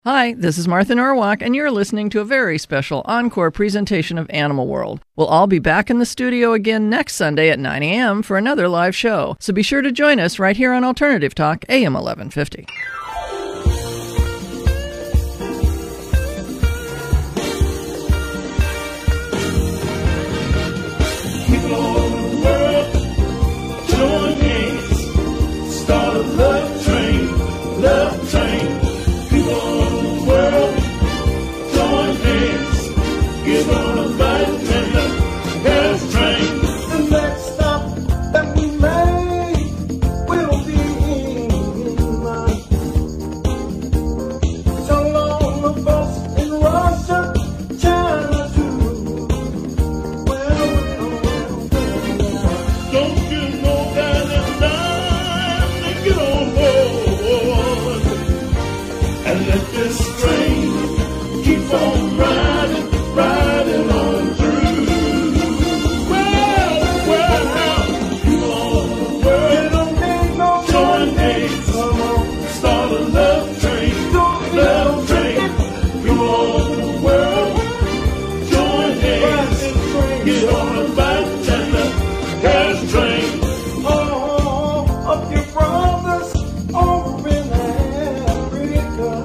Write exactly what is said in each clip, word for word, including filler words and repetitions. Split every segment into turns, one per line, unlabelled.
Hi, this is Martha Norwalk, and you're listening to a very special encore presentation of Animal World. We'll all be back in the studio again next Sunday at nine a.m. for another live show, so be sure to join us right here on Alternative Talk, A M eleven fifty.
People all over the world, join hands, start a love train, love train. People all over the world, join hands, get on a bike and a gas train. The next stop that we make will be in mind. So long the bus in Russia, China too. Well, well, well, well. Don't you know that it's time to get on board and let this train keep on riding, riding on through. Well, well, people all over the world, join hands, start a love train, love train. People all over the world, join hands, get on a bike and a gas train. Oh, up your brothers over in Africa.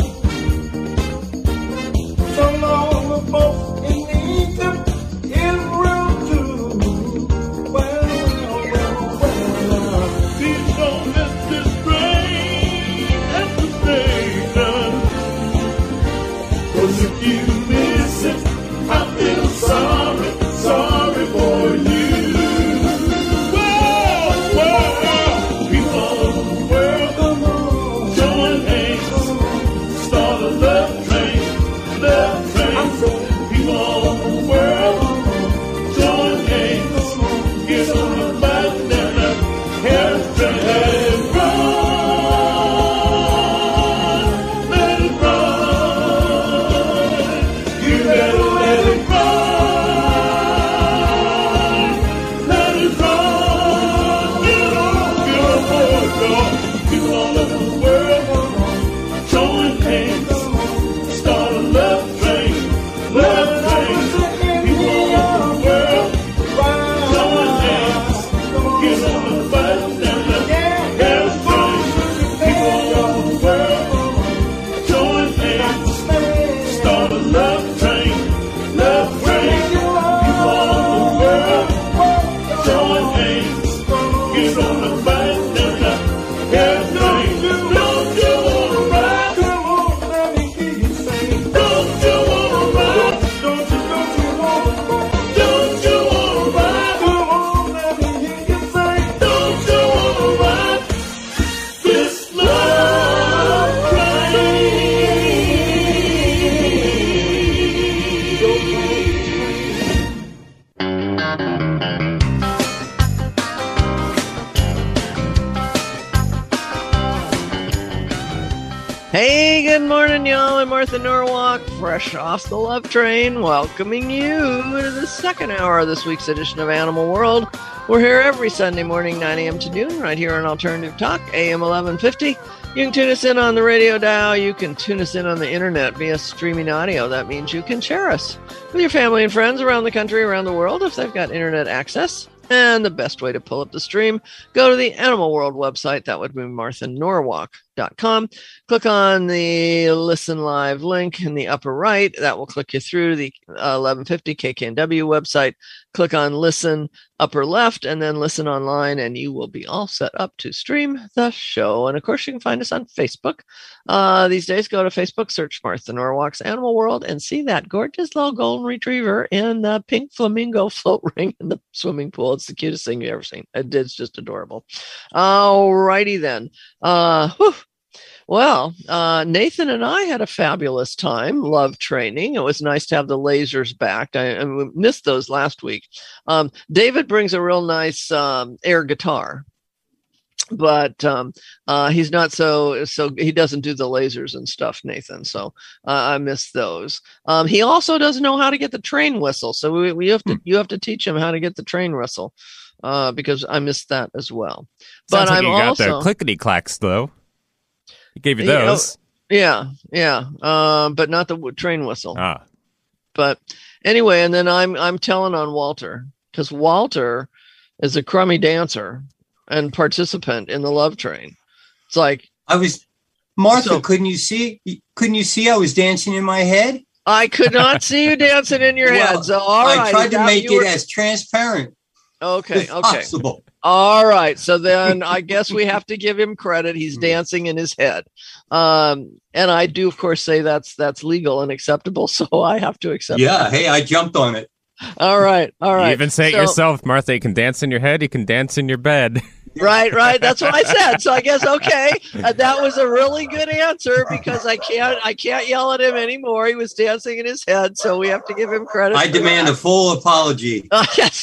So long the folks in Egypt, Israel too. Well, well, well, well. Please don't miss this train at the station. 'Cause if you miss it, I feel sorry, sorry for you. Well, well, people all over the world, join hands, start a love train, love train. People all over the world, join hands, get on the bike and a gas train. Let it run, let it run. You better let it run, let it run. Get on, get on board, y'all. People all over the world, join hands, start a love train, love train. People all over the world, join hands, get on the bike and the gas train. People all over the world, join hands, start a love train, love train. People all over the world, join hands, get on the bike and the gas train. Don't you wanna ride? Come on, let me hear you sing. Don't you wanna ride? Don't you, don't you wanna ride? Don't you wanna ride? Come on, let me hear you sing. Don't you wanna ride this love train?
Hey, good morning, y'all. I'm Martha Norwalk, fresh off the Love Train, welcoming you to the second hour of this week's edition of Animal World. We're here every Sunday morning, nine a.m. to noon, right here on Alternative Talk, A M eleven fifty. You can tune us in on the radio dial. You can tune us in on the internet via streaming audio. That means you can share us with your family and friends around the country, around the world, if they've got internet access. And the best way to pull up the stream, go to the Animal World website. That would be martha norwalk dot com. Click on the Listen Live link in the upper right. That will click you through the uh, eleven fifty K K N W website. Click on Listen upper left and then Listen Online, and you will be all set up to stream the show. And of course, you can find us on Facebook. Uh, these days, go to Facebook, search Martha Norwalk's Animal World, and see that gorgeous little golden retriever in the pink flamingo float ring in the swimming pool. It's the cutest thing you've ever seen. It's just adorable. All righty then. Uh, whew. Well, uh, Nathan and I had a fabulous time, love training. It was nice to have the lasers back. I, I missed those last week. Um, David brings a real nice um, air guitar. But um, uh, he's not so, so he doesn't do the lasers and stuff, Nathan. So uh, I miss those. Um, he also doesn't know how to get the train whistle. So we, we have to, you have to teach him how to get the train whistle uh, because I missed that as well.
Sounds
But
like
I'm
you got
also
the clickety clacks though. He gave you
You know,
those.
Yeah, yeah, um, but not the w- train whistle.
Ah,
But anyway, and then I'm I'm telling on Walter because Walter is a crummy dancer and participant in the Love Train. It's like
I was, Martha,
So-
couldn't you see? Couldn't you see I was dancing in my head?
I could not see you dancing in your
Well,
head. So all
I
right,
tried
is
to
that
make
you
it
were-
as transparent
okay,
as
okay.
possible.
All right. So then I guess we have to give him credit. He's dancing in his head. Um, and I do, of course, say that's that's legal and acceptable. So I have to accept
Yeah.
that.
Hey, I jumped on it.
All right. All right.
you even say it
So-
yourself, Martha. You can dance in your head. You can dance in your bed.
Right, right. That's what I said. So I guess okay, uh, that was a really good answer because I can't I can't yell at him anymore. He was dancing in his head, so we have to give him credit.
I
for
demand
that.
a full apology.
Uh, yes.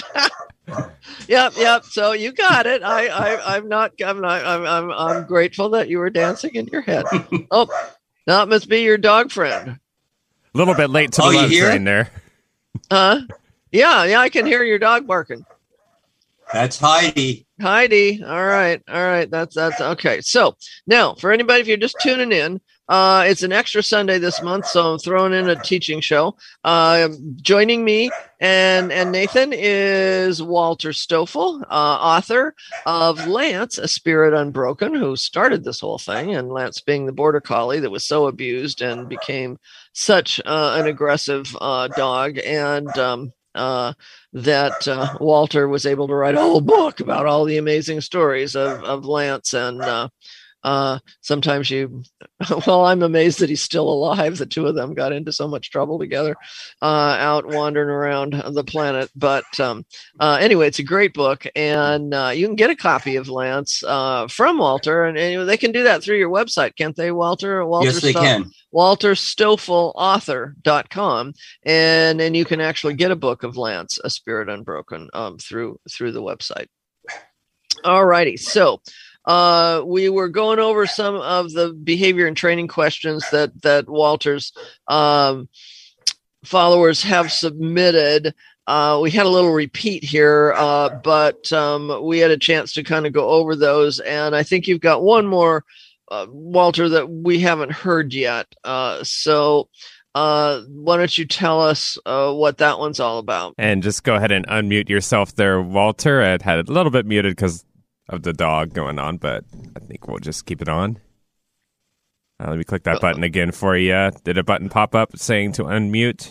Yep, yep. So you got it. I, I, I'm not. I'm not. I'm, I'm. I'm grateful that you were dancing in your head. Oh, that must be your dog friend,
A little bit late to the
Oh, you
love
hear
train
it?
there.
huh? Yeah, yeah. I can hear your dog barking.
That's Heidi.
Heidi. All right. All right. That's that's okay. So now for anybody, if you're just tuning in, uh, it's an extra Sunday this month, so I'm throwing in a teaching show. Uh, joining me and and Nathan is Walter Stoffel, uh, author of Lance, A Spirit Unbroken, who started this whole thing, and Lance being the border collie that was so abused and became such uh, an aggressive uh, dog, and um, uh, that uh, Walter was able to write a whole book about all the amazing stories of, of Lance. And uh, uh, sometimes you, well, I'm amazed that he's still alive. The two of them got into so much trouble together uh, out wandering around the planet. But um, uh, anyway, it's a great book. And uh, you can get a copy of Lance uh, from Walter. And, and they can do that through your website, can't they, Walter? Walter
Yes, they
Sto-
can.
walter stoffel author dot com, and and you can actually get a book of Lance, A Spirit Unbroken, um, through through the website. All righty, so uh, we were going over some of the behavior and training questions that that Walter's um, followers have submitted. Uh, we had a little repeat here, uh, but um, we had a chance to kind of go over those, and I think you've got one more, Uh, Walter, that we haven't heard yet. Uh, so uh, why don't you tell us uh, what that one's all about?
And just go ahead and unmute yourself there, Walter. I had it a little bit muted because of the dog going on, but I think we'll just keep it on. Uh, let me click that button again for you. Did a button pop up saying to unmute?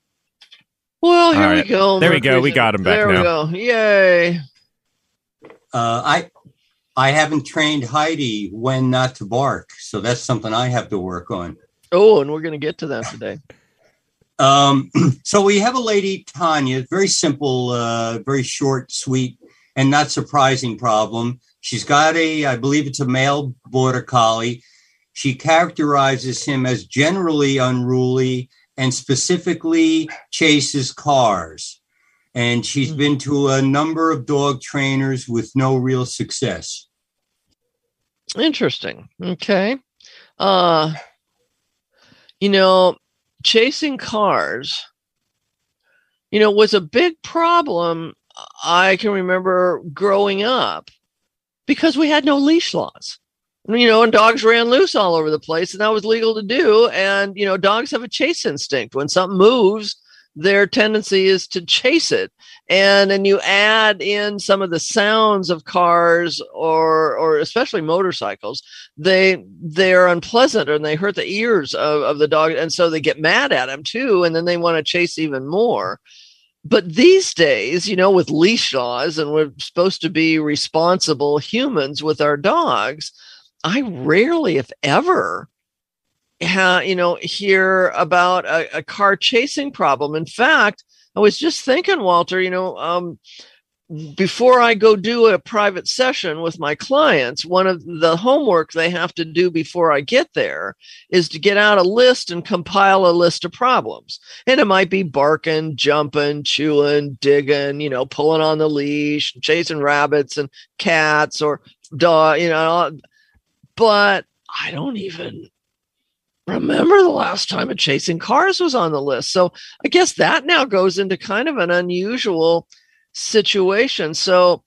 Well, here
All
we
right.
go.
There we go.
Mercury's
We
in-
got him back
there
now.
we go. Yay.
Uh, I I haven't trained Heidi when not to bark, so that's something I have to work on.
Oh, and we're going to get to that today.
Um, so we have a lady, Tanya, very simple, uh, very short, sweet, and not surprising problem. She's got a, I believe it's a male border collie. She characterizes him as generally unruly and specifically chases cars. And she's been to a number of dog trainers with no real success.
Interesting. Okay. Uh, you know, chasing cars, you know, was a big problem. I can remember growing up because we had no leash laws, you know, and dogs ran loose all over the place, and that was legal to do. And, you know, dogs have a chase instinct. When something moves, their tendency is to chase it. And then you add in some of the sounds of cars or or especially motorcycles, they they're unpleasant and they hurt the ears of, of the dog. And so they get mad at him too, and then they want to chase even more. But these days, you know, with leash laws, and we're supposed to be responsible humans with our dogs, I rarely, if ever, ha, you know, hear about a, a car chasing problem. In fact, I was just thinking, Walter, you know, um, before I go do a private session with my clients, one of the homework they have to do before I get there is to get out a list and compile a list of problems. And it might be barking, jumping, chewing, digging, you know, pulling on the leash, chasing rabbits and cats or dog, you know, but I don't even remember the last time a chasing cars was on the list. So I guess that now goes into kind of an unusual situation. So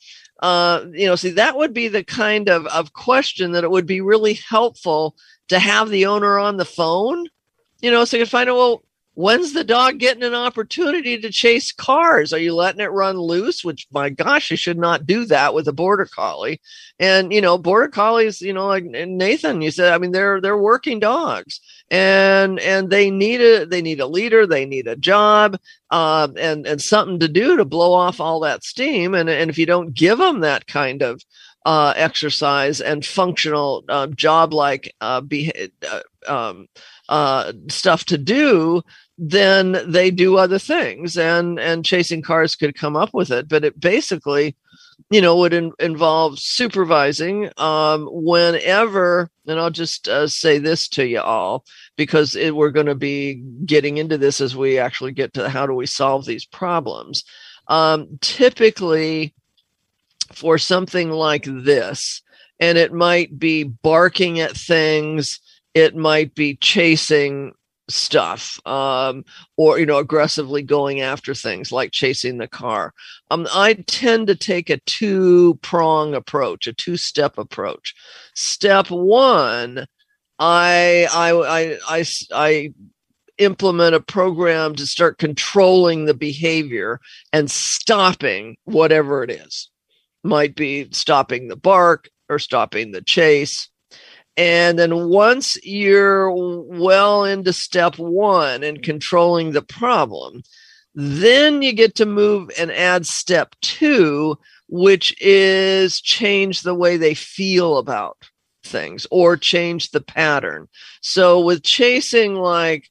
uh, you know, see, that would be the kind of, of question that it would be really helpful to have the owner on the phone, you know, so you can find out, well, when's the dog getting an opportunity to chase cars? Are you letting it run loose? Which, my gosh, you should not do that with a border collie. And, you know, border collies, you know, like Nathan, you said, I mean, they're, they're working dogs, and, and they need a, they need a leader, they need a job, um, and, and something to do to blow off all that steam. And, and if you don't give them that kind of, uh, exercise and functional, uh, job like, uh, be, uh, um, uh, stuff to do, then they do other things, and, and chasing cars could come up with it. But it basically, you know, would in, involve supervising, um, whenever, and I'll just uh, say this to you all, because it, we're going to be getting into this as we actually get to how do we solve these problems. Um, typically for something like this, and it might be barking at things, it might be chasing stuff, um, or, you know, aggressively going after things like chasing the car. Um, I tend to take a two-prong approach, a two-step approach. Step one, I, I, I, I, I implement a program to start controlling the behavior and stopping whatever it is. Might be stopping the bark or stopping the chase. And then once you're well into step one and controlling the problem, then you get to move and add step two, which is change the way they feel about things or change the pattern. So with chasing like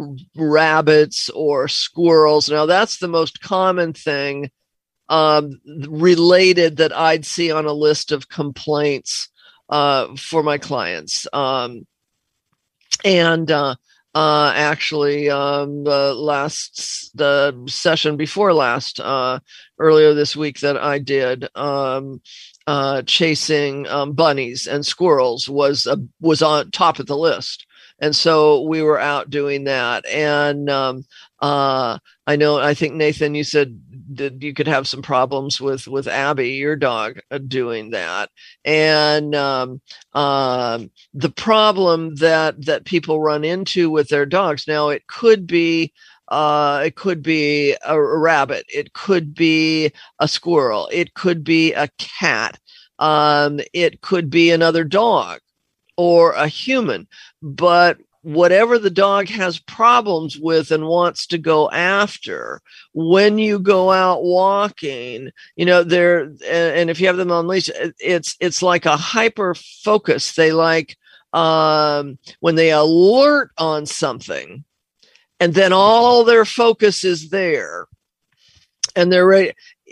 rabbits or squirrels, now that's the most common thing um, related that I'd see on a list of complaints uh, for my clients. Um, and, uh, uh, actually, um, the last, the session before last, uh, earlier this week that I did, um, uh, chasing, um, bunnies and squirrels was, uh, was on top of the list. And so we were out doing that. And, um, uh, I know, I think Nathan, you said that you could have some problems with, with Abby, your dog, uh, doing that. And, um, um, the problem that, that people run into with their dogs now, it could be, uh, it could be a, a rabbit. It could be a squirrel. It could be a cat. Um, it could be another dog or a human, but whatever the dog has problems with and wants to go after, when you go out walking, you know, they're, and if you have them on leash, it's, it's like a hyper focus. They like, um, when they alert on something and then all their focus is there and they're ready.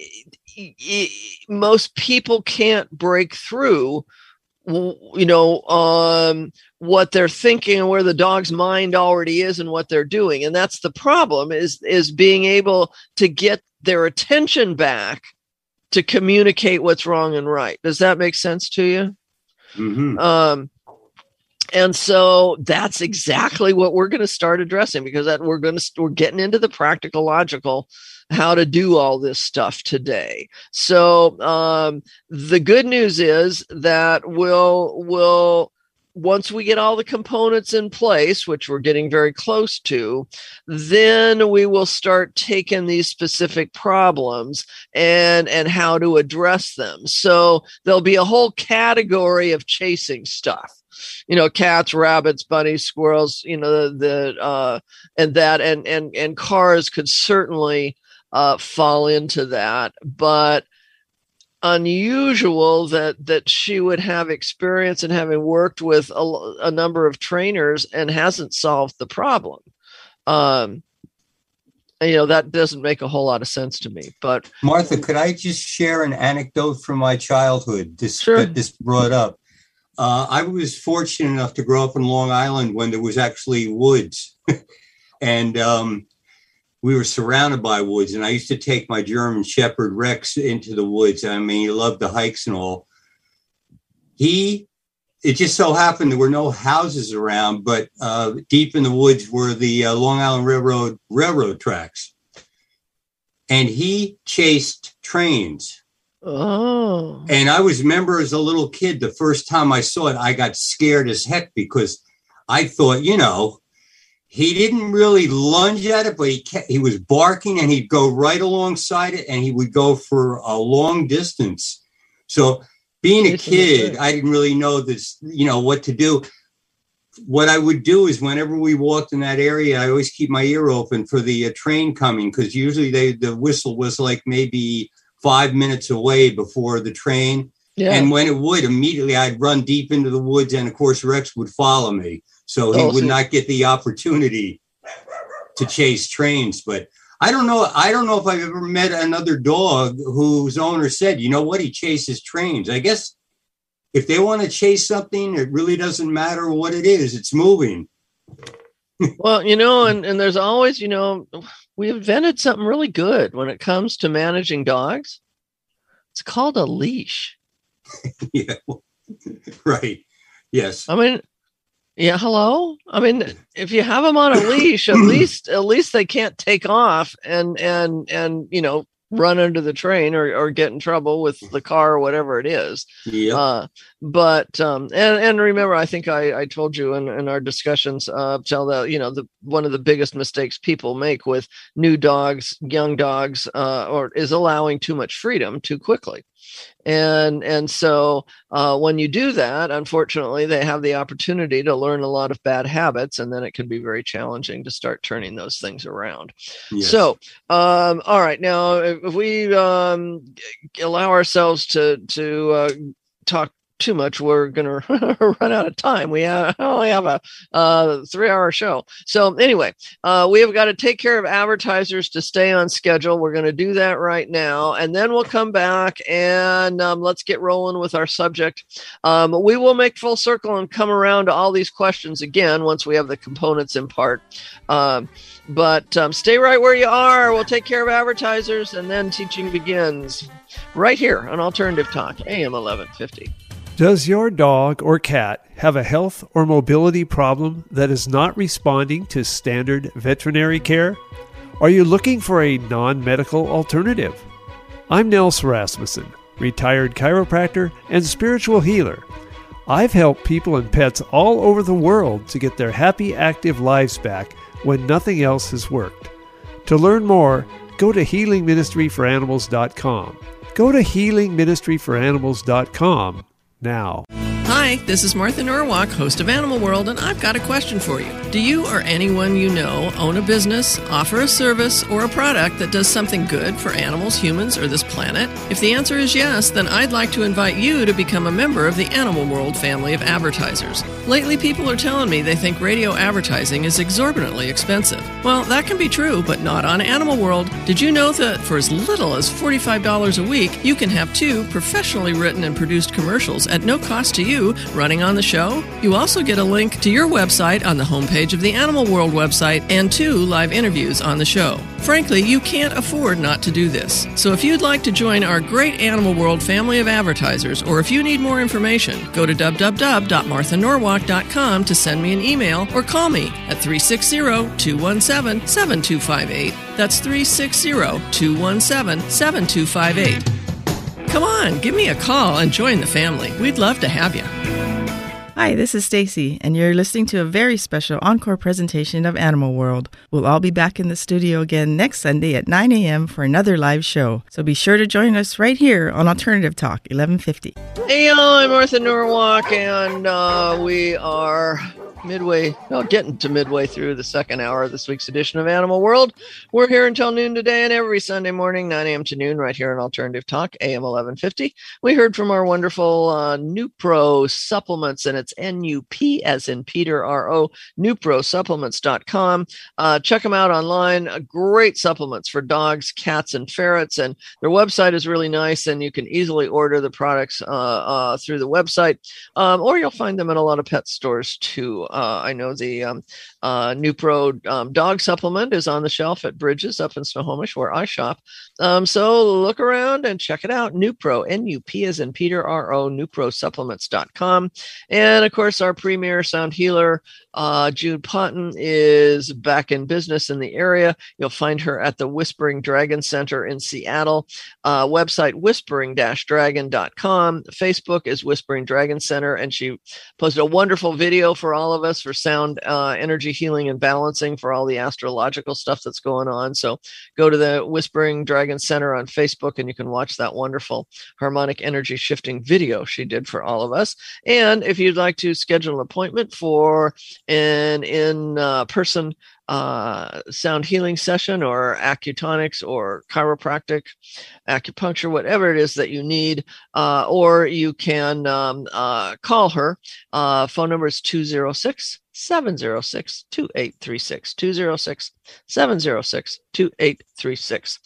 Most people can't break through, you know, um, what they're thinking and where the dog's mind already is and what they're doing. And that's the problem, is, is being able to get their attention back to communicate what's wrong and right. Does that make sense to you?
Mm-hmm.
Um, and so that's exactly what we're going to start addressing, because that we're going to, we're getting into the practical, logical, how to do all this stuff today. So, um, the good news is that we'll, we'll, once we get all the components in place, which we're getting very close to, then we will start taking these specific problems and, and how to address them. So there'll be a whole category of chasing stuff. You know, cats, rabbits, bunnies, squirrels, you know, the, the uh, and that, and, and, and cars could certainly, uh, fall into that, but unusual that, that she would have experience in having worked with a, a number of trainers and hasn't solved the problem. Um, and, you know, that doesn't make a whole lot of sense to me, but
Martha, could I just share an anecdote from my childhood? This,
Sure.
that this brought up. Uh, I was fortunate enough to grow up in Long Island when there was actually woods. and um, we were surrounded by woods. And I used to take my German Shepherd Rex into the woods. I mean, he loved the hikes and all. He, it just so happened there were no houses around, but uh, deep in the woods were the uh, Long Island Railroad railroad tracks. And he chased trains.
Oh.
And I was remember as a little kid, the first time I saw it, I got scared as heck because I thought, you know, he didn't really lunge at it, but he kept, he was barking and he'd go right alongside it and he would go for a long distance. So being a kid, I didn't really know this, you know, what to do. What I would do is whenever we walked in that area, I always keep my ear open for the uh, train coming because usually they the whistle was like maybe five minutes away before the train. Yeah. And when it would, immediately I'd run deep into the woods and, of course, Rex would follow me. So he oh, would so- not get the opportunity to chase trains. But I don't know. I don't know if I've ever met another dog whose owner said, you know what, he chases trains. I guess if they want to chase something, it really doesn't matter what it is. It's moving.
Well, you know, and, and there's always, you know, we invented something really good when it comes to managing dogs. It's called a leash.
Yeah. Right. Yes.
I mean, yeah. Hello. I mean, if you have them on a leash, at least, at least they can't take off and, and, and, you know, run under the train or, or get in trouble with the car or whatever it is.
Yeah.
Uh, but, um, and, and remember, I think I, I told you in, in our discussions, uh, tell the, you know, the, one of the biggest mistakes people make with new dogs, young dogs, uh, or is allowing too much freedom too quickly. And and so uh, when you do that, unfortunately, they have the opportunity to learn a lot of bad habits, and then it can be very challenging to start turning those things around. Yes. So, um, all right, now if we um, allow ourselves to to uh, talk too much, we're going to run out of time. We have, only have a uh, three-hour show. So anyway, uh, we have got to take care of advertisers to stay on schedule. We're going to do that right now, and then we'll come back and um, let's get rolling with our subject. Um, we will make full circle and come around to all these questions again once we have the components in part. Um, but um, stay right where you are. We'll take care of advertisers, and then teaching begins right here on Alternative Talk, A M eleven fifty.
Does your dog or cat have a health or mobility problem that is not responding to standard veterinary care? Are you looking for a non-medical alternative? I'm Nels Rasmussen, retired chiropractor and spiritual healer. I've helped people and pets all over the world to get their happy, active lives back when nothing else has worked. To learn more, go to healing ministry for animals dot com. Go to healing ministry for animals dot com now.
Hi, this is Martha Norwalk, host of Animal World, and I've got a question for you. Do you or anyone you know own a business, offer a service, or a product that does something good for animals, humans, or this planet? If the answer is yes, then I'd like to invite you to become a member of the Animal World family of advertisers. Lately, people are telling me they think radio advertising is exorbitantly expensive. Well, that can be true, but not on Animal World. Did you know that for as little as forty-five dollars a week, you can have two professionally written and produced commercials at no cost to you running on the show? You also get a link to your website on the homepage of the Animal World website and two live interviews on the show. Frankly, you can't afford not to do this. So if you'd like to join our great Animal World family of advertisers, or if you need more information, go to w w w dot martha norwalk dot com to send me an email or call me at three six zero, two one seven, seven two five eight. That's three six zero, two one seven, seven two five eight. Come on, give me a call and join the family. We'd love to have you.
Hi, this is Stacy, and you're listening to a very special encore presentation of Animal World. We'll all be back in the studio again next Sunday at nine a.m. for another live show. So be sure to join us right here on Alternative Talk, eleven fifty.
Hey, y'all, I'm Martha Norwalk, and uh, we are midway, well, getting to midway through the second hour of this week's edition of Animal World. We're here until noon today and every Sunday morning, nine a.m. to noon, right here on Alternative Talk, A M eleven fifty. We heard from our wonderful uh, Nupro Supplements, and it's N U P as in Peter, R O, nupro supplements dot com. Uh, check them out online. Uh, great supplements for dogs, cats, and ferrets, and their website is really nice, and you can easily order the products uh, uh, through the website, um, or you'll find them in a lot of pet stores too. Uh, I know the um, uh, Nupro um, dog supplement is on the shelf at Bridges up in Snohomish, where I shop. Um, so look around and check it out. Nupro, N U P as in Peter, R O, nupro supplements dot com. And of course, our premier sound healer, uh, Jude Potton, is back in business in the area. You'll find her at the Whispering Dragon Center in Seattle. Uh, website whispering dash dragon dot com. Facebook is Whispering Dragon Center, and she posted a wonderful video for all of us for sound uh, energy healing and balancing for all the astrological stuff that's going on. So go to the Whispering Dragon Center on Facebook, and you can watch that wonderful harmonic energy shifting video she did for all of us. And if you'd like to schedule an appointment for an in-person uh, sound healing session or acutonics or chiropractic, acupuncture, whatever it is that you need, uh, or you can um, uh, call her. Uh, phone number is two oh six, seven oh six, two eight three six, two oh six, seven oh six, two eight three six.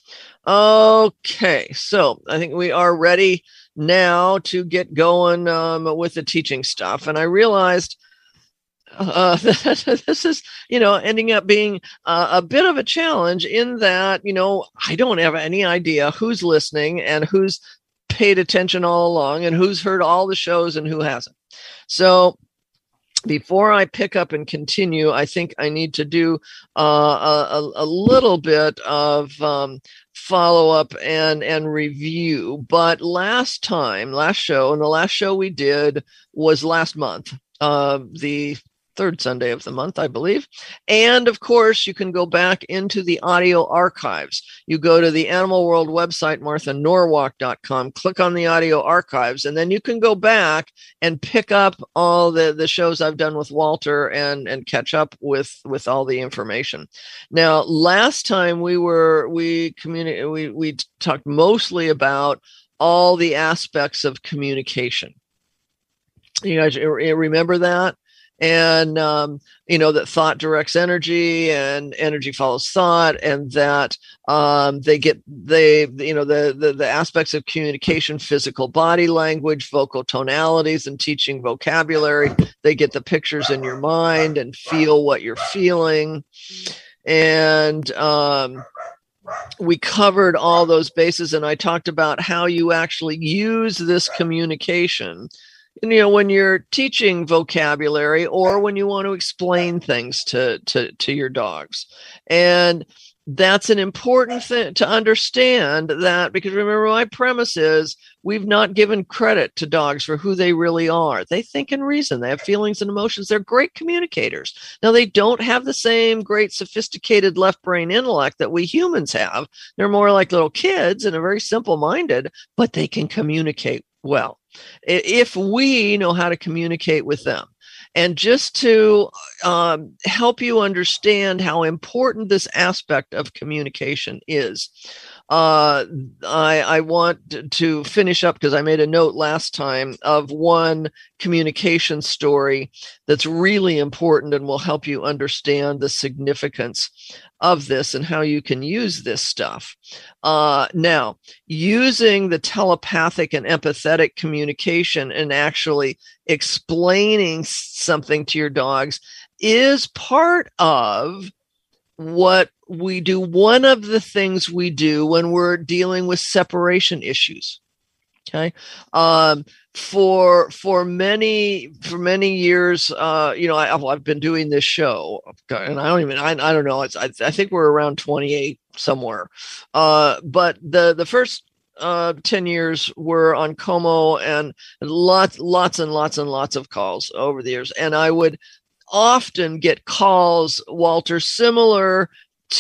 Okay, so I think we are ready now to get going um, with the teaching stuff. And I realized Uh, this is, you know, ending up being uh, a bit of a challenge in that, you know, I don't have any idea who's listening and who's paid attention all along and who's heard all the shows and who hasn't. So before I pick up and continue, I think I need to do uh, a, a little bit of um, follow up and, and review. But last time, last show, and the last show we did was last month, uh, the third Sunday of the month, I believe. And of course, you can go back into the audio archives. You go to the Animal World website, martha norwalk dot com, click on the audio archives, and then you can go back and pick up all the, the shows I've done with Walter and, and catch up with, with all the information. Now, last time we were, we communi- we, we talked mostly about all the aspects of communication. You guys remember that? And, um, you know, that thought directs energy and energy follows thought, and that um, they get, they, you know, the, the, the aspects of communication, physical body language, vocal tonalities, and teaching vocabulary. They get the pictures in your mind and feel what you're feeling. And um, we covered all those bases, and I talked about how you actually use this communication, you know, when you're teaching vocabulary or when you want to explain things to, to, to your dogs. And that's an important thing to understand, that because remember, my premise is we've not given credit to dogs for who they really are. They think and reason. They have feelings and emotions. They're great communicators. Now, they don't have the same great sophisticated left brain intellect that we humans have. They're more like little kids and are very simple-minded, but they can communicate well if we know how to communicate with them. And just to um, help you understand how important this aspect of communication is, uh, I, I want to finish up, because I made a note last time of one communication story that's really important and will help you understand the significance of this and how you can use this stuff. Uh, now, using the telepathic and empathetic communication and actually explaining something to your dogs is part of what we do. One of the things we do when we're dealing with separation issues. Okay. Um, for, for many, for many years, uh, you know, I, I've been doing this show, and I don't even, I, I don't know. It's, I, I think we're around twenty-eight somewhere. Uh, but the, the first, uh, ten years were on Como, and lots, lots and lots and lots of calls over the years. And I would often get calls, Walter, similar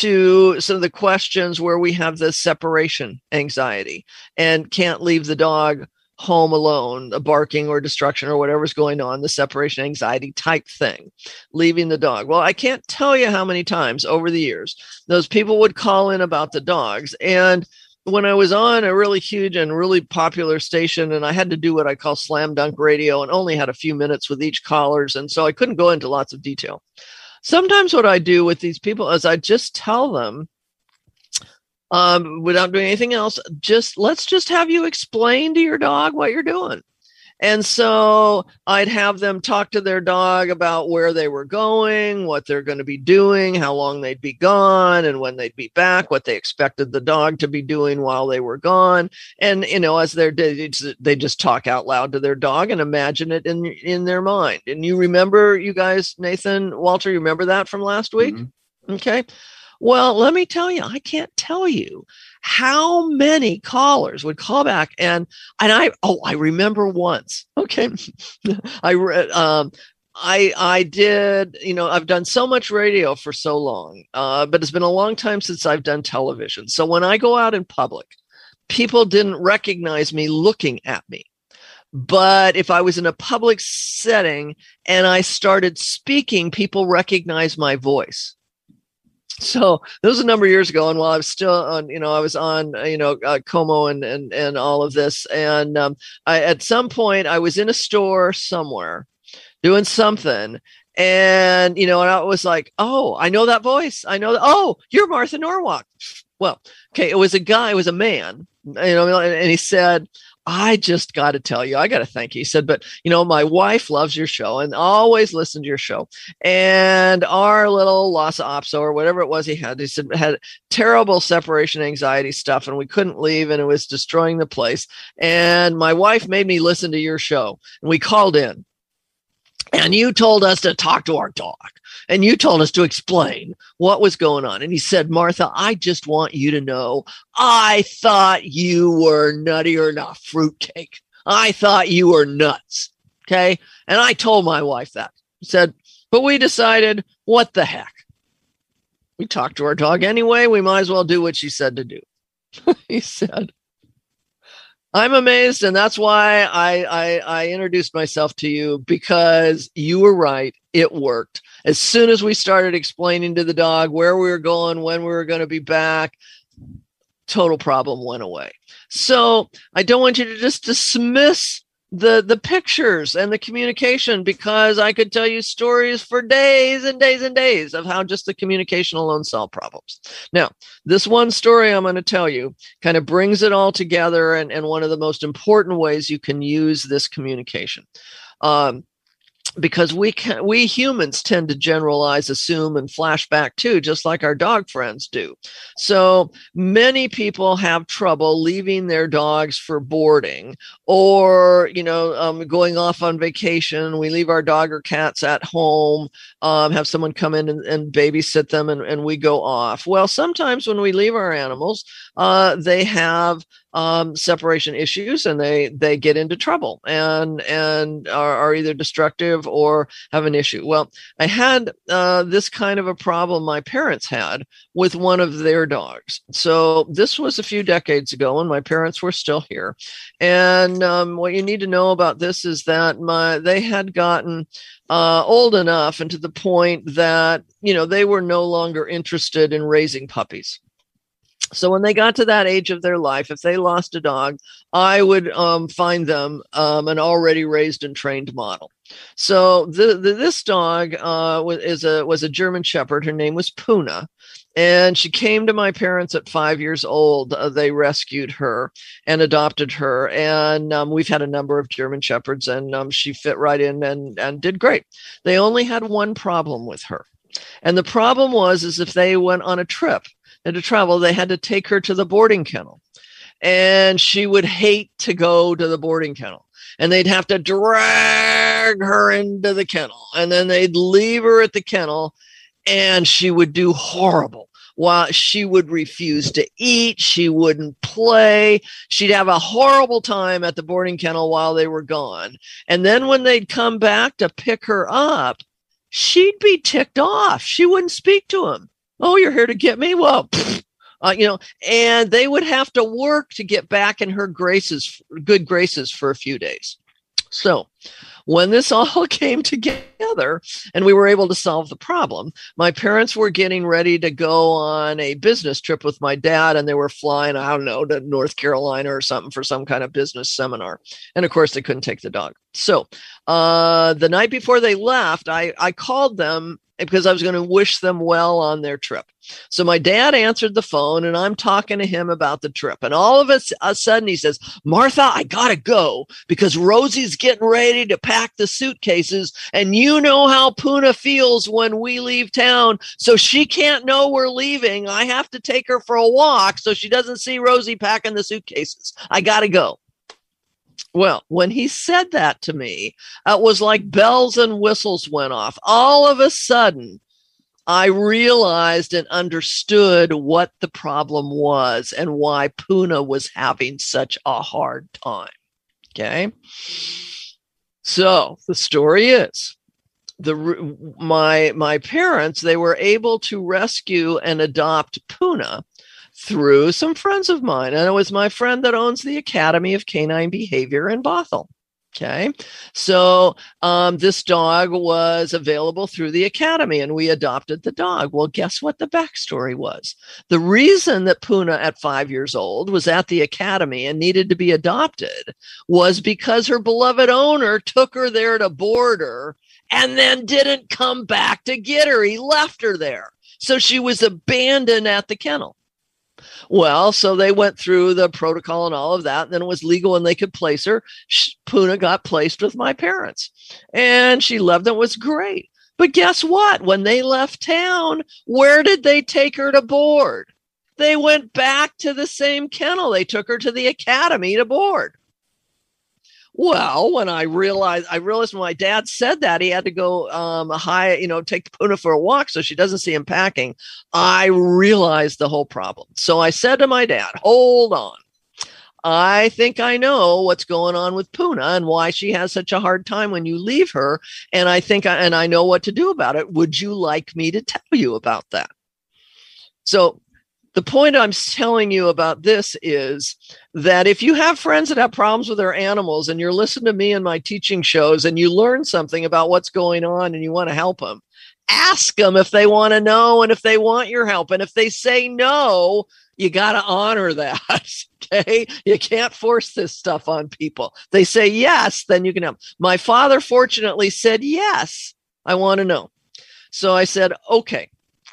to some of the questions where we have the separation anxiety and can't leave the dog home alone, the barking or destruction or whatever's going on, the separation anxiety type thing, leaving the dog. Well, I can't tell you how many times over the years those people would call in about the dogs. And when I was on a really huge and really popular station, and I had to do what I call slam dunk radio and only had a few minutes with each callers, and so I couldn't go into lots of detail. Sometimes what I do with these people is I just tell them, um, without doing anything else, just let's just have you explain to your dog what you're doing. And so I'd have them talk to their dog about where they were going, what they're going to be doing, how long they'd be gone, and when they'd be back, what they expected the dog to be doing while they were gone. And, you know, as they're, they just talk out loud to their dog and imagine it in, in their mind. And you remember, you guys, Nathan, Walter, you remember that from last week? Mm-hmm. Okay. Well, let me tell you, I can't tell you how many callers would call back. And, and I, oh, I remember once. Okay. I, um, I, I did, you know, I've done so much radio for so long, uh, but it's been a long time since I've done television. So when I go out in public, people didn't recognize me looking at me. But if I was in a public setting and I started speaking, people recognized my voice. So this was a number of years ago, and while I was still on, you know, I was on, you know, uh, Como and, and, and all of this. And um, I, at some point I was in a store somewhere doing something, and, you know, and I was like, oh, I know that voice. I know that. Oh, you're Martha Norwalk. Well, okay. It was a guy, it was a man, you know, and he said, I just got to tell you, I got to thank you. He said, but, you know, my wife loves your show and always listened to your show. And our little Lhasa Apso or whatever it was he had, he said, had terrible separation anxiety stuff and we couldn't leave and it was destroying the place. And my wife made me listen to your show and we called in and you told us to talk to our dog. And you told us to explain what was going on. And he said, Martha, I just want you to know, I thought you were nuttier than a fruitcake. I thought you were nuts. Okay. And I told my wife that. He said, but we decided, what the heck? We talked to our dog anyway. We might as well do what she said to do. He said, I'm amazed. And that's why I, I, I introduced myself to you, because you were right. It worked. As soon as we started explaining to the dog where we were going, when we were going to be back, total problem went away. So I don't want you to just dismiss the, the pictures and the communication, because I could tell you stories for days and days and days of how just the communication alone solved problems. Now, this one story I'm going to tell you kind of brings it all together, and, and one of the most important ways you can use this communication. Um, Because we can, we humans tend to generalize, assume, and flash back too, just like our dog friends do. So many people have trouble leaving their dogs for boarding, or, you know, um, going off on vacation. We leave our dog or cats at home, um, have someone come in and, and babysit them, and, and we go off. Well, sometimes when we leave our animals, uh, they have um, separation issues, and they, they get into trouble and, and are, are either destructive or have an issue. Well, I had uh, this kind of a problem my parents had with one of their dogs. So this was a few decades ago when my parents were still here. And um, what you need to know about this is that my they had gotten uh, old enough, and to the point that, you know, they were no longer interested in raising puppies. So when they got to that age of their life, if they lost a dog, I would um, find them um, an already raised and trained model. So the, the, this dog uh, was, is a, was a German Shepherd. Her name was Puna. And she came to my parents at five years old. Uh, they rescued her and adopted her. And um, we've had a number of German Shepherds, and um, she fit right in and, and did great. They only had one problem with her. And the problem was, is if they went on a trip, and to travel, they had to take her to the boarding kennel, and she would hate to go to the boarding kennel, and they'd have to drag her into the kennel, and then they'd leave her at the kennel, and she would do horrible. While she would refuse to eat, she wouldn't play. She'd have a horrible time at the boarding kennel while they were gone. And then when they'd come back to pick her up, she'd be ticked off. She wouldn't speak to him. Oh, you're here to get me? Well, pfft, uh, you know, and they would have to work to get back in her graces, good graces for a few days. So when this all came together and we were able to solve the problem, my parents were getting ready to go on a business trip with my dad, and they were flying, I don't know, to North Carolina or something for some kind of business seminar. And of course, they couldn't take the dog. So uh, the night before they left, I, I called them because I was going to wish them well on their trip. So my dad answered the phone, and I'm talking to him about the trip. And all of a, a sudden he says, Martha, I got to go because Rosie's getting ready to pack the suitcases. And you know how Puna feels when we leave town. So she can't know we're leaving. I have to take her for a walk so she doesn't see Rosie packing the suitcases. I got to go. Well, when he said that to me, it was like bells and whistles went off. All of a sudden, I realized and understood what the problem was and why Puna was having such a hard time. Okay. So the story is the my my parents, they were able to rescue and adopt Puna through some friends of mine. And it was my friend that owns the Academy of Canine Behavior in Bothell. Okay. So um, this dog was available through the Academy and we adopted the dog. Well, guess what the backstory was? The reason that Puna at five years old was at the Academy and needed to be adopted was because her beloved owner took her there to board her and then didn't come back to get her. He left her there. So she was abandoned at the kennel. Well, so they went through the protocol and all of that. And then it was legal and they could place her. Puna got placed with my parents and she loved it. It was great. But guess what? When they left town, where did they take her to board? They went back to the same kennel. They took her to the Academy to board. Well, when I realized, I realized when my dad said that he had to go um, high, you know, take Puna for a walk so she doesn't see him packing. I realized the whole problem. So I said to my dad, hold on. I think I know what's going on with Puna and why she has such a hard time when you leave her. And I think, I, and I know what to do about it. Would you like me to tell you about that? So the point I'm telling you about this is that if you have friends that have problems with their animals and you're listening to me and my teaching shows and you learn something about what's going on and you want to help them, ask them if they want to know and if they want your help. And if they say no, you got to honor that. Okay. You can't force this stuff on people. They say yes, then you can help. My father fortunately said, yes, I want to know. So I said, okay.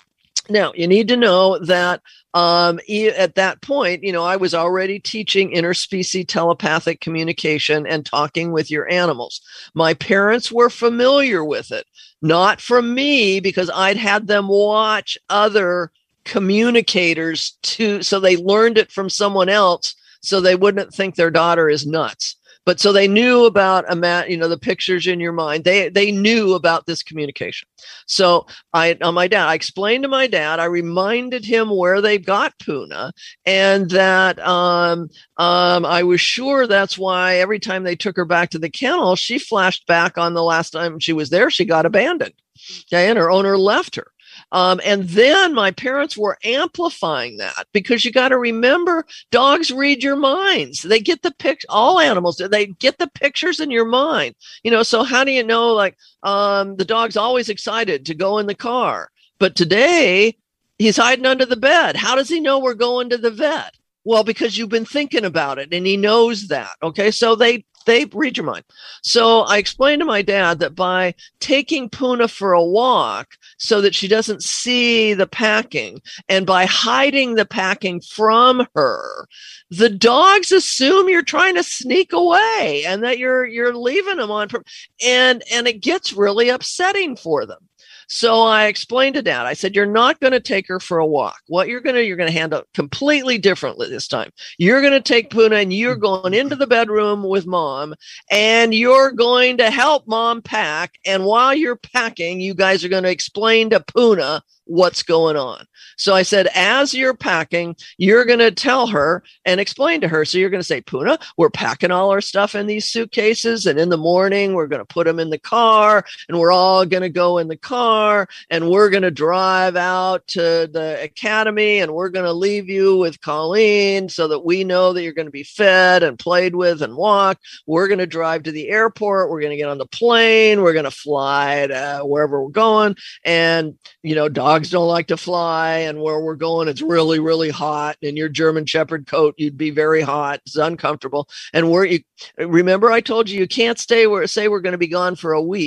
Now you need to know that Um, at that point, you know, I was already teaching interspecies telepathic communication and talking with your animals. My parents were familiar with it, not from me, because I'd had them watch other communicators to, so they learned it from someone else, so they wouldn't think their daughter is nuts. But so they knew about, you know, the pictures in your mind. They they knew about this communication. So I, on my dad, I explained to my dad, I reminded him where they got Puna and that um, um, I was sure that's why every time they took her back to the kennel, she flashed back on the last time she was there, she got abandoned. Okay, and her owner left her. Um, and then my parents were amplifying that because you got to remember, dogs read your minds. They get the pic. All animals, they get the pictures in your mind. You know, so how do you know? Like, um, the dog's always excited to go in the car, but today he's hiding under the bed. How does he know we're going to the vet? Well, because you've been thinking about it, and he knows that. Okay, so they. They read your mind. So I explained to my dad that by taking Puna for a walk so that she doesn't see the packing and by hiding the packing from her, the dogs assume you're trying to sneak away and that you're you're leaving them on. And, and it gets really upsetting for them. So I explained to Dad, I said, you're not going to take her for a walk. What you're going to, you're going to handle it completely differently this time. You're going to take Puna and you're going into the bedroom with Mom and you're going to help Mom pack. And while you're packing, you guys are going to explain to Puna what's going on. So I said, as you're packing, you're going to tell her and explain to her. So you're going to say, Puna, we're packing all our stuff in these suitcases. And in the morning, we're going to put them in the car and we're all going to go in the car and we're going to drive out to the Academy and we're going to leave you with Colleen so that we know that you're going to be fed and played with and walked. We're going to drive to the airport. We're going to get on the plane. We're going to fly to wherever we're going. And, you know, dog Dogs don't like to fly, and where we're going, it's really, really hot. In your German Shepherd coat, you'd be very hot. It's uncomfortable. And we're, you, remember I told you, you can't stay where, say we're going to be gone for a week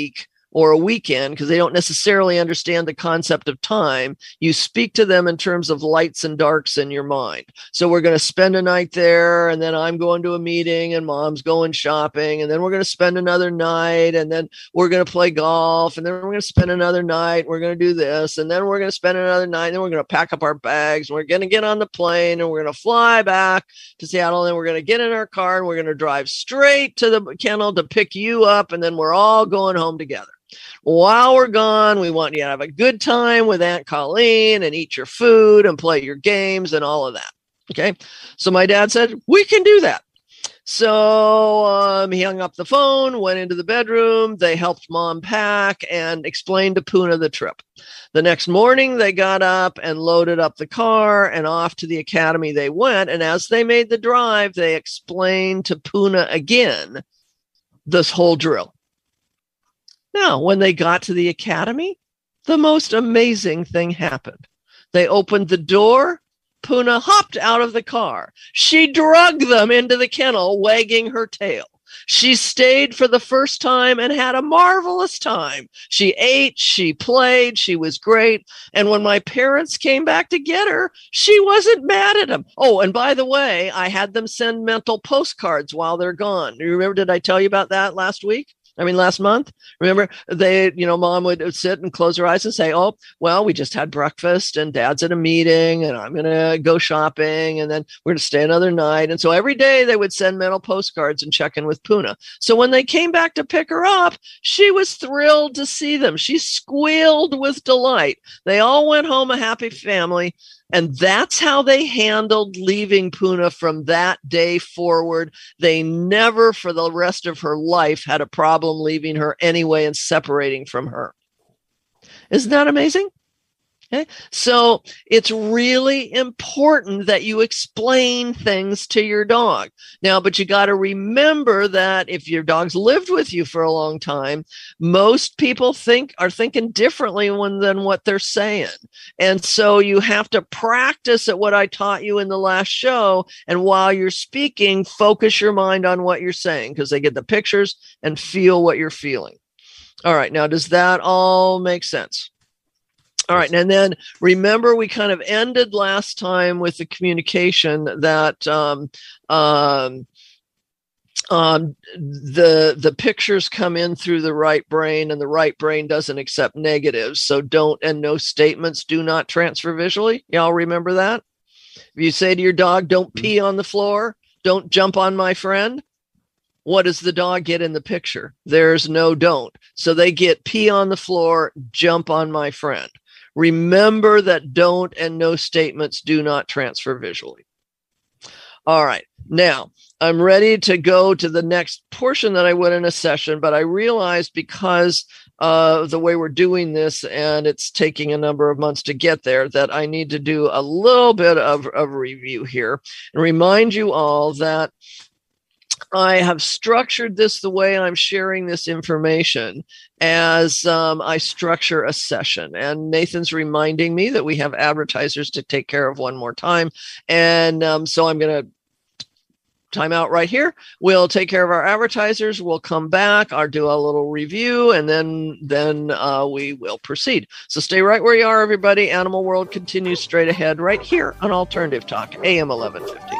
or a weekend, because they don't necessarily understand the concept of time, you speak to them in terms of lights and darks in your mind. So we're going to spend a night there, and then I'm going to a meeting, and mom's going shopping, and then we're going to spend another night, and then we're going to play golf, and then we're going to spend another night, we're going to do this, and then we're going to spend another night, and then we're going to pack up our bags, and we're going to get on the plane, and we're going to fly back to Seattle, and then we're going to get in our car, and we're going to drive straight to the kennel to pick you up, and then we're all going home together. While we're gone, we want you to have a good time with Aunt Colleen and eat your food and play your games and all of that. Okay. So my dad said, we can do that. So um, he hung up the phone, went into the bedroom. They helped mom pack and explained to Puna the trip. The next morning, they got up and loaded up the car, and off to the academy they went. And as they made the drive, they explained to Puna again this whole drill. Now, when they got to the academy, the most amazing thing happened. They opened the door. Puna hopped out of the car. She dragged them into the kennel, wagging her tail. She stayed for the first time and had a marvelous time. She ate, she played, she was great. And when my parents came back to get her, she wasn't mad at them. Oh, and by the way, I had them send mental postcards while they're gone. You remember, did I tell you about that last week? I mean, last month, remember they, you know, mom would sit and close her eyes and say, oh, well, we just had breakfast and dad's at a meeting and I'm going to go shopping and then we're going to stay another night. And so every day they would send mental postcards and check in with Puna. So when they came back to pick her up, she was thrilled to see them. She squealed with delight. They all went home a happy family. And that's how they handled leaving Puna from that day forward. They never, for the rest of her life, had a problem leaving her anyway and separating from her. Isn't that amazing? Okay. So it's really important that you explain things to your dog. Now, but you got to remember that if your dog's lived with you for a long time, most people think are thinking differently when, than what they're saying. And so you have to practice at what I taught you in the last show. And while you're speaking, focus your mind on what you're saying because they get the pictures and feel what you're feeling. All right. Now, does that all make sense? All right. And then remember, we kind of ended last time with the communication that um, um, um, the the pictures come in through the right brain and the right brain doesn't accept negatives. So don't, and no statements do not transfer visually. Y'all remember that? If you say to your dog, don't pee on the floor, don't jump on my friend. What does the dog get in the picture? There's no don't. So they get pee on the floor, jump on my friend. Remember that don't and no statements do not transfer visually. All right. Now, I'm ready to go to the next portion that I would in a session, but I realized because of uh, the way we're doing this and it's taking a number of months to get there that I need to do a little bit of, of review here and remind you all that I have structured this the way I'm sharing this information as um, I structure a session. And Nathan's reminding me that we have advertisers to take care of one more time. And um, so I'm going to time out right here. We'll take care of our advertisers. We'll come back. I'll do a little review and then, then uh, we will proceed. So stay right where you are, everybody. Animal World continues straight ahead right here on Alternative Talk, A M eleven fifty.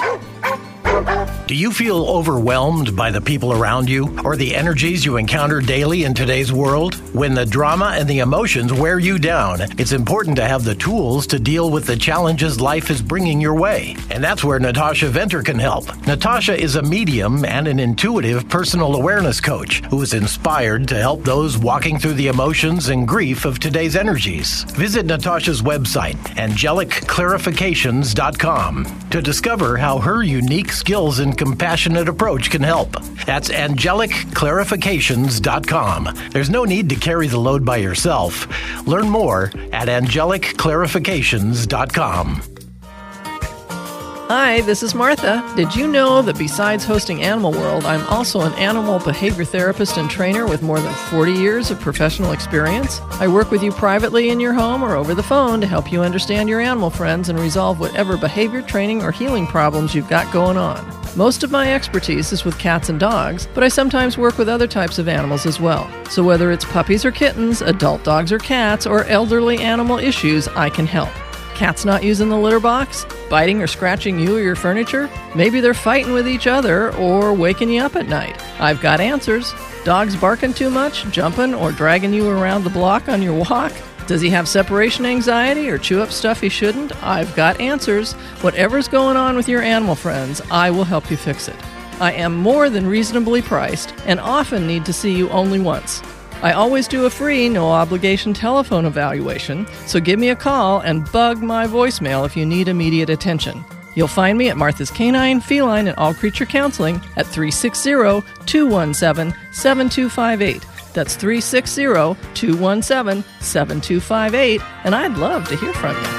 Do you feel overwhelmed by the people around you or the energies you encounter daily in today's world? When the drama and the emotions wear you down, it's important to have the tools to deal with the challenges life is bringing your way. And that's where Natasha Venter can help. Natasha is a medium and an intuitive personal awareness coach who is inspired to help those walking through the emotions and grief of today's energies. Visit Natasha's website, angelic clarifications dot com, to discover how her unique skills and compassionate approach can help. That's angelic clarifications dot com. There's no need to carry the load by yourself. Learn more at angelic clarifications dot com.
Hi, this is Martha. Did you know that besides hosting Animal World, I'm also an animal behavior therapist and trainer with more than forty years of professional experience? I work with you privately in your home or over the phone to help you understand your animal friends and resolve whatever behavior, training, or healing problems you've got going on. Most of my expertise is with cats and dogs, but I sometimes work with other types of animals as well. So whether it's puppies or kittens, adult dogs or cats, or elderly animal issues, I can help. Cats not using the litter box? Biting or scratching you or your furniture? Maybe they're fighting with each other or waking you up at night. I've got answers. Dogs barking too much, jumping, or dragging you around the block on your walk? Does he have separation anxiety or chew up stuff he shouldn't? I've got answers. Whatever's going on with your animal friends, I will help you fix it. I am more than reasonably priced and often need to see you only once. I always do a free, no-obligation telephone evaluation, so give me a call and bug my voicemail if you need immediate attention. You'll find me at Martha's Canine, Feline, and All Creature Counseling at three six zero, two one seven, seven two five eight. That's three six zero, two one seven, seven two five eight, and I'd love to hear from you.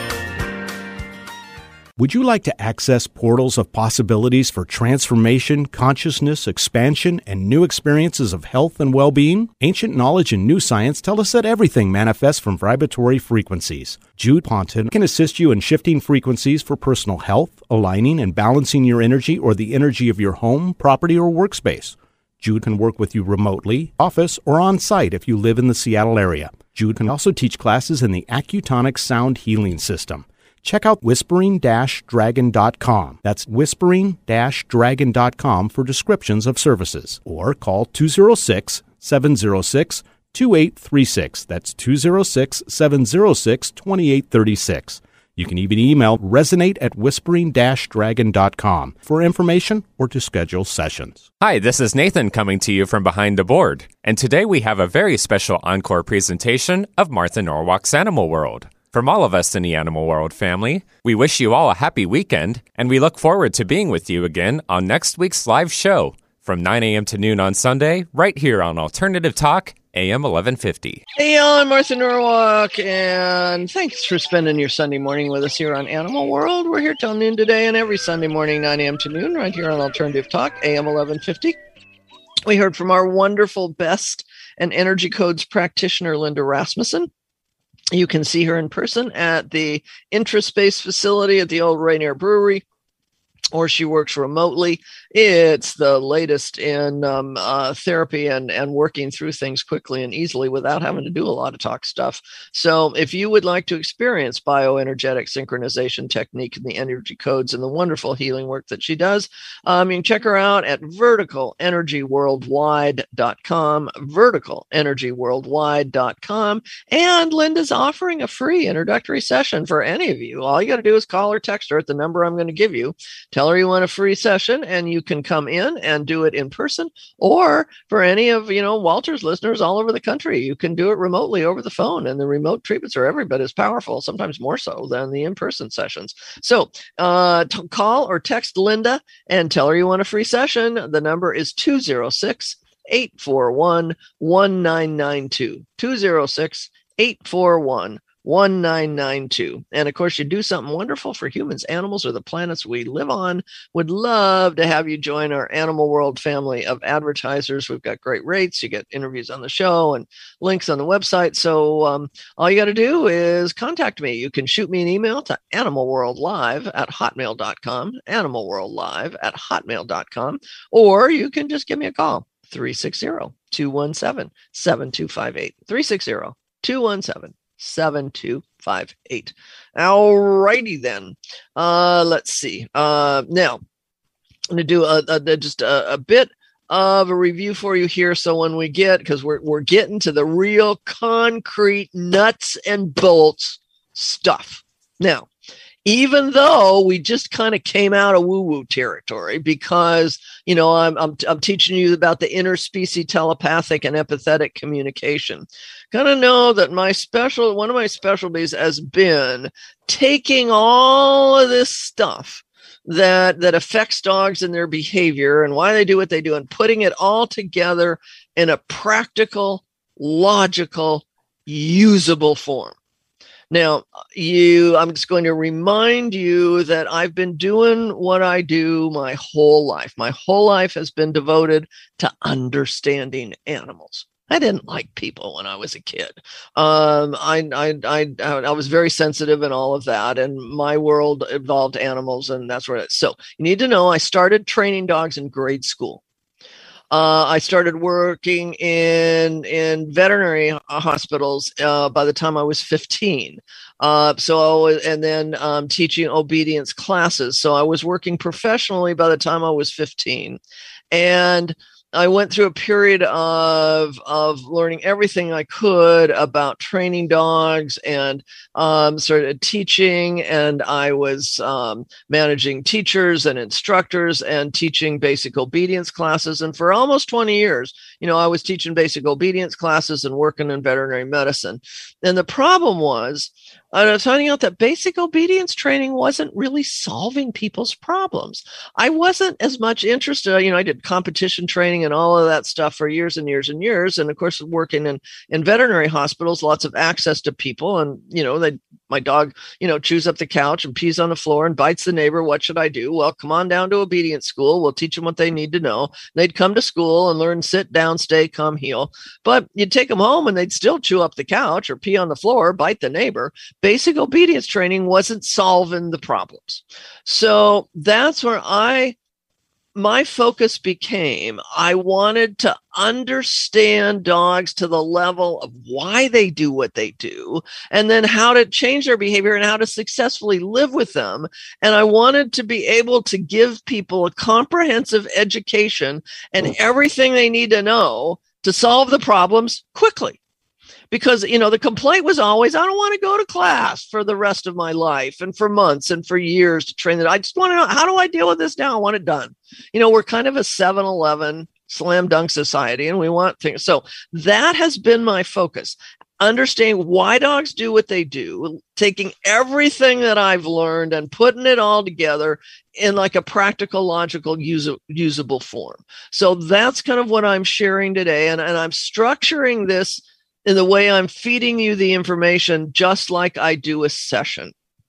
Would you like to access portals of possibilities for transformation, consciousness, expansion, and new experiences of health and well-being? Ancient knowledge and new science tell us that everything manifests from vibratory frequencies. Jude Ponton can assist you in shifting frequencies for personal health, aligning and balancing your energy or the energy of your home, property, or workspace. Jude can work with you remotely, office, or on-site if you live in the Seattle area. Jude can also teach classes in the Accutonic Sound Healing System. Check out whispering dash dragon dot com. That's whispering dash dragon dot com for descriptions of services. Or call two oh six, seven oh six, two eight three six. That's two oh six, seven oh six, two eight three six. You can even email resonate at whispering dash dragon dot com for information or to schedule sessions.
Hi, this is Nathan coming to you from behind the board. And today we have a very special encore presentation of Martha Norwalk's Animal World. From all of us in the Animal World family, we wish you all a happy weekend, and we look forward to being with you again on next week's live show from nine a.m. to noon on Sunday, right here on Alternative Talk, A M eleven fifty.
Hey, y'all, I'm Martha Norwalk, and thanks for spending your Sunday morning with us here on Animal World. We're here till noon today, and every Sunday morning, nine a.m. to noon, right here on Alternative Talk, A M eleven fifty. We heard from our wonderful Best and Energy Codes practitioner, Linda Rasmussen. You can see her in person at the Intraspace facility at the old Rainier Brewery, or she works remotely. It's the latest in um, uh, therapy and, and working through things quickly and easily without having to do a lot of talk stuff. So if you would like to experience bioenergetic synchronization technique and the energy codes and the wonderful healing work that she does, um, you can check her out at vertical energy worldwide dot com, vertical energy worldwide dot com. And Linda's offering a free introductory session for any of you. All you got to do is call or text her at the number I'm going to give you. Tell her you want a free session, and you can come in and do it in person, or for any of, you know, Walter's listeners all over the country, you can do it remotely over the phone, and the remote treatments are every bit as powerful, sometimes more so than the in-person sessions. So uh, t- call or text Linda and tell her you want a free session. The number is two oh six, eight four one, one nine nine two, two oh six, eight four one, one nine nine two. And of course, you do something wonderful for humans, animals, or the planets we live on. Would love to have you join our Animal World family of advertisers. We've got great rates. You get interviews on the show and links on the website. So um, all you got to do is contact me. You can shoot me an email to animalworldlive at hotmail dot com, animalworldlive at hotmail dot com, or you can just give me a call, three six zero, two one seven, seven two five eight, three six zero, two one seven, seven two five eight. All righty then. Uh, let's see. Uh, now, I'm going to do a, a, just a, a bit of a review for you here. So when we get, because we're, we're getting to the real concrete nuts and bolts stuff. Now, even though we just kind of came out of woo-woo territory, because, you know, I'm, I'm, I'm teaching you about the interspecies telepathic and empathetic communication. Gotta know that my special, one of my specialties has been taking all of this stuff that, that affects dogs and their behavior and why they do what they do, and putting it all together in a practical, logical, usable form. Now, you, I'm just going to remind you that I've been doing what I do my whole life. My whole life has been devoted to understanding animals. I didn't like people when I was a kid. Um, I, I, I, I was very sensitive and all of that, and my world involved animals, and that's where it is. So you need to know I started training dogs in grade school. Uh, I started working in in veterinary hospitals uh, by the time I was fifteen. Uh, so I was, and then um, teaching obedience classes. So I was working professionally by the time I was fifteen, and I went through a period of of learning everything I could about training dogs, and um, started teaching. And I was um, managing teachers and instructors and teaching basic obedience classes. And for almost twenty years, you know, I was teaching basic obedience classes and working in veterinary medicine. And the problem was, I was finding out that basic obedience training wasn't really solving people's problems. I wasn't as much interested. You know, I did competition training and all of that stuff for years and years and years. And of course, working in, in veterinary hospitals, lots of access to people. And, you know, they, my dog, you know, chews up the couch and pees on the floor and bites the neighbor. What should I do? Well, come on down to obedience school. We'll teach them what they need to know. They'd come to school and learn sit down, stay, come, heel. But you'd take them home and they'd still chew up the couch or pee on the floor, bite the neighbor. Basic obedience training wasn't solving the problems. So that's where I, my focus became, I wanted to understand dogs to the level of why they do what they do, and then how to change their behavior and how to successfully live with them. And I wanted to be able to give people a comprehensive education and everything they need to know to solve the problems quickly. Because, you know, the complaint was always, I don't want to go to class for the rest of my life and for months and for years to train that. I just want to know, how do I deal with this now? I want it done. You know, we're kind of a seven eleven slam dunk society, and we want things. So that has been my focus. Understanding why dogs do what they do, taking everything that I've learned and putting it all together in like a practical, logical, use, usable form. So that's kind of what I'm sharing today. And, and I'm structuring this in the way I'm feeding you the information, just like I do a session.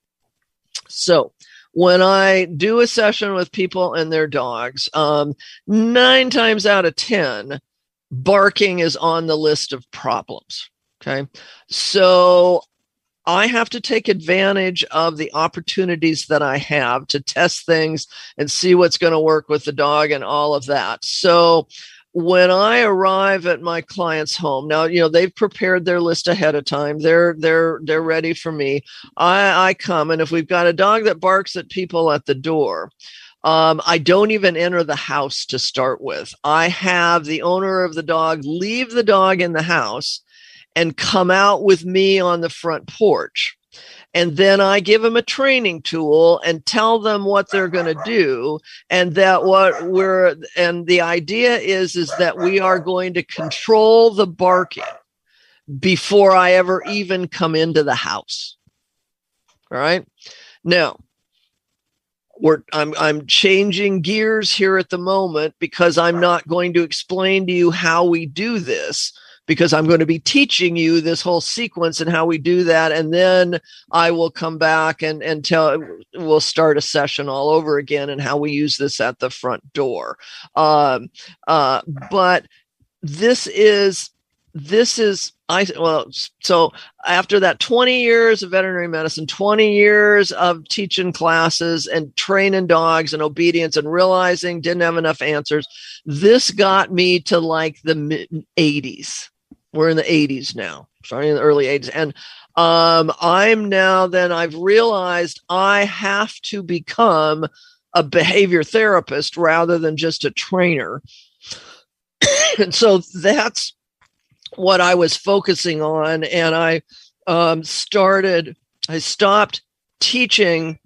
So when I do a session with people and their dogs, um, nine times out of ten, barking is on the list of problems. Okay. So I have to take advantage of the opportunities that I have to test things and see what's going to work with the dog and all of that. So when I arrive at my client's home, now, you know, they've prepared their list ahead of time. They're, they're, they're ready for me. I, I come, and if we've got a dog that barks at people at the door, um, I don't even enter the house to start with. I have the owner of the dog leave the dog in the house and come out with me on the front porch. And then I give them a training tool and tell them what they're going to do. And that what we're, and the idea is, is that we are going to control the barking before I ever even come into the house. All right. Now, we're, I'm, I'm changing gears here at the moment, because I'm not going to explain to you how we do this, because I'm going to be teaching you this whole sequence and how we do that. And then I will come back and, and tell, we'll start a session all over again and how we use this at the front door. Um, uh, but this is, this is, I, well, so after that twenty years of veterinary medicine, twenty years of teaching classes and training dogs and obedience and realizing didn't have enough answers, this got me to like the mid eighties. We're in the eighties now, starting in the early eighties. And um, I'm now, then I've realized I have to become a behavior therapist rather than just a trainer. And so that's what I was focusing on. And I um, started, I stopped teaching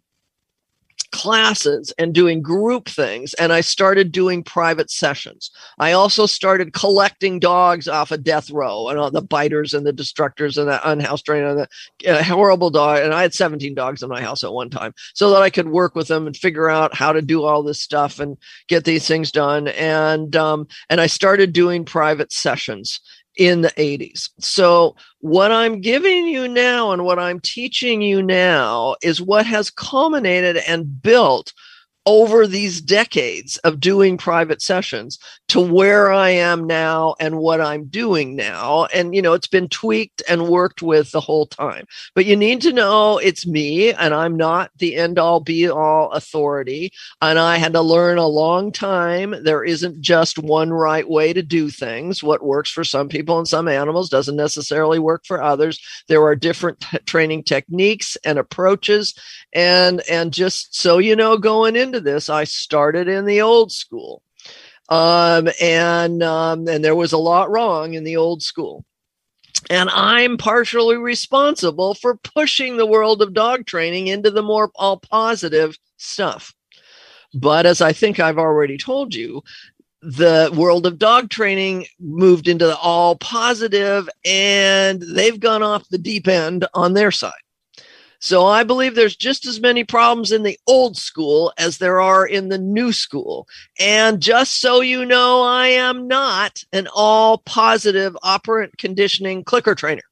classes and doing group things, and I started doing private sessions. I also started collecting dogs off of death row, and all the biters and the destructors and the unhoused trainer and the uh, horrible dog. And I had seventeen dogs in my house at one time, so that I could work with them and figure out how to do all this stuff and get these things done. And um, and I started doing private sessions in the eighties. So what I'm giving you now and what I'm teaching you now is what has culminated and built over these decades of doing private sessions to where I am now and what I'm doing now. And, you know, it's been tweaked and worked with the whole time. But you need to know it's me, and I'm not the end all be all authority. And I had to learn a long time. There isn't just one right way to do things. What works for some people and some animals doesn't necessarily work for others. There are different t- training techniques and approaches. And, and just so you know, going into this, I started in the old school. Um, and, um, and there was a lot wrong in the old school. And I'm partially responsible for pushing the world of dog training into the more all positive stuff. But as I think I've already told you, the world of dog training moved into the all positive, and they've gone off the deep end on their side. So I believe there's just as many problems in the old school as there are in the new school. And just so you know, I am not an all positive operant conditioning clicker trainer.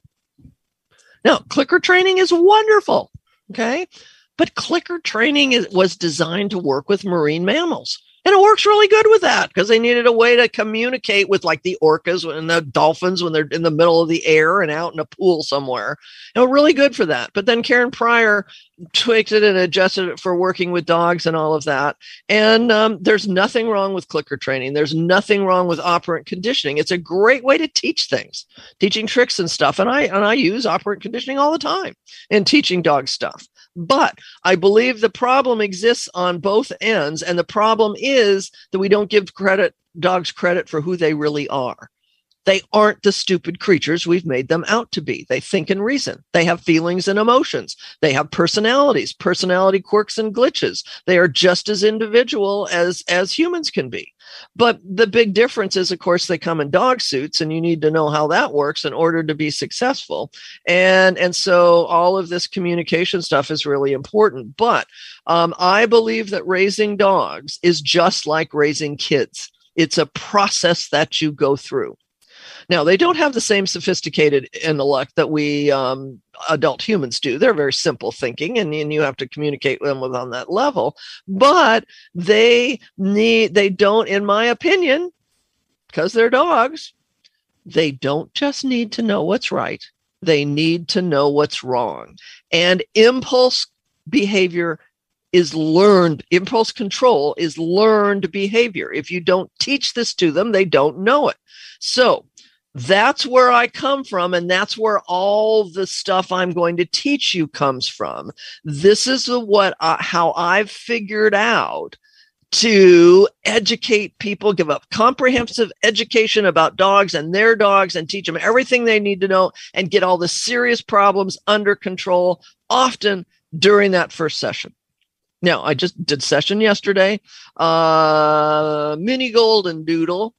Now, clicker training is wonderful. Okay. But clicker training is, was designed to work with marine mammals. And it works really good with that because they needed a way to communicate with like the orcas and the dolphins when they're in the middle of the air and out in a pool somewhere. You know, really good for that. But then Karen Pryor tweaked it and adjusted it for working with dogs and all of that. And um, there's nothing wrong with clicker training. There's nothing wrong with operant conditioning. It's a great way to teach things, teaching tricks and stuff. And I and I use operant conditioning all the time in teaching dog stuff. But I believe the problem exists on both ends. And the problem is that we don't give credit, dogs credit for who they really are. They aren't the stupid creatures we've made them out to be. They think and reason. They have feelings and emotions. They have personalities, personality quirks and glitches. They are just as individual as, as humans can be. But the big difference is, of course, they come in dog suits, and you need to know how that works in order to be successful. And, and so all of this communication stuff is really important. But um, I believe that raising dogs is just like raising kids. It's a process that you go through. Now, they don't have the same sophisticated intellect that we um, adult humans do. They're very simple thinking, and, and you have to communicate with them with on that level. But they need, they don't, in my opinion, because they're dogs, they don't just need to know what's right. They need to know what's wrong. And impulse behavior is learned. Impulse control is learned behavior. If you don't teach this to them, they don't know it. So that's where I come from, and that's where all the stuff I'm going to teach you comes from. This is what uh, how I've figured out to educate people, give up comprehensive education about dogs and their dogs, and teach them everything they need to know, and get all the serious problems under control, often during that first session. Now, I just did session yesterday, uh, mini golden doodle.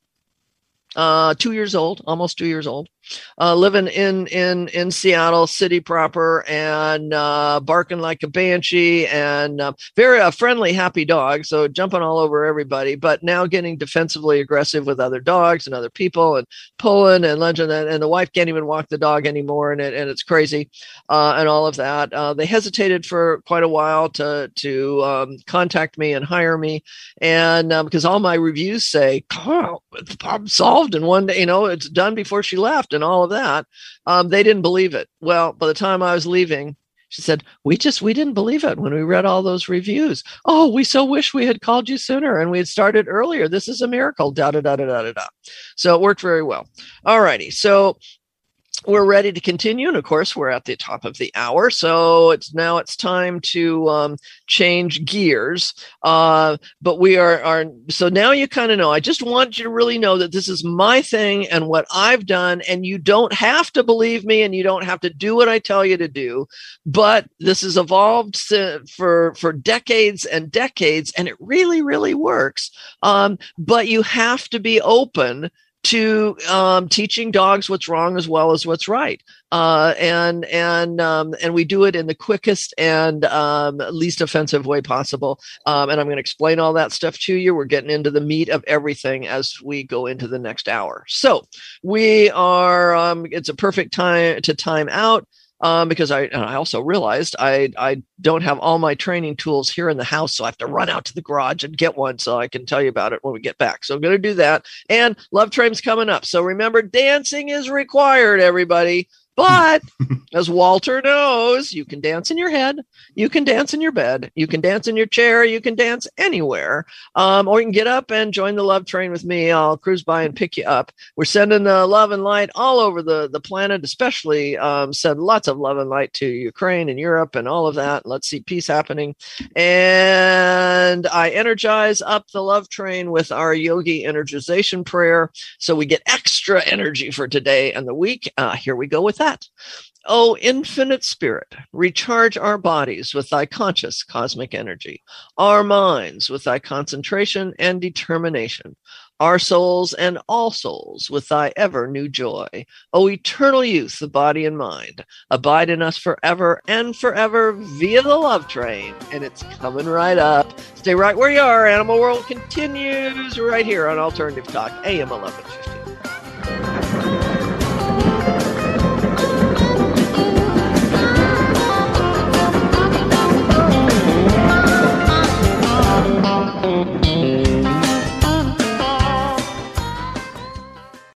Uh, two years old, almost two years old, uh, living in, in, in Seattle city proper, and, uh, barking like a banshee, and, uh, very uh, friendly, happy dog. So jumping all over everybody, but now getting defensively aggressive with other dogs and other people, and pulling and lunging, and, and the wife can't even walk the dog anymore. And it, and it's crazy, uh, and all of that. Uh, they hesitated for quite a while to, to, um, contact me and hire me. And, um, because all my reviews say, oh, it's problem solved in one day, you know, it's done before she left and all of that. Um, they didn't believe it. Well, by the time I was leaving, she said, we just, we didn't believe it when we read all those reviews. Oh, we so wish we had called you sooner and we had started earlier. This is a miracle, da, da, da, da, da, da, da. So it worked very well. All righty. So we're ready to continue. And of course, we're at the top of the hour. So it's now it's time to um, change gears. Uh, but we are, are, so now you kind of know, I just want you to really know that this is my thing and what I've done. And you don't have to believe me, and you don't have to do what I tell you to do. But this has evolved for, for decades and decades, and it really, really works. Um, but you have to be open to um, teaching dogs what's wrong as well as what's right. Uh, and and um, and we do it in the quickest and um, least offensive way possible. Um, and I'm going to explain all that stuff to you. We're getting into the meat of everything as we go into the next hour. So we are. Um, it's a perfect time to time out. Um, because I, and I also realized I, I don't have all my training tools here in the house, so I have to run out to the garage and get one so I can tell you about it when we get back. So I'm going to do that. And Love Train's coming up. So remember, dancing is required, everybody. But as Walter knows, you can dance in your head, you can dance in your bed, you can dance in your chair, you can dance anywhere, um, or you can get up and join the Love Train with me. I'll cruise by and pick you up. We're sending the love and light all over the, the planet, especially um, send lots of love and light to Ukraine and Europe and all of that. Let's see peace happening. And I energize up the Love Train with our yogi energization prayer, so we get extra energy for today and the week. Uh, here we go with that. That. O infinite spirit, recharge our bodies with thy conscious cosmic energy, our minds with thy concentration and determination, our souls and all souls with thy ever new joy. O eternal youth of body and mind, abide in us forever and forever via the Love Train. And it's coming right up. Stay right where you are. Animal World continues right here on Alternative Talk, A M eleven fifty.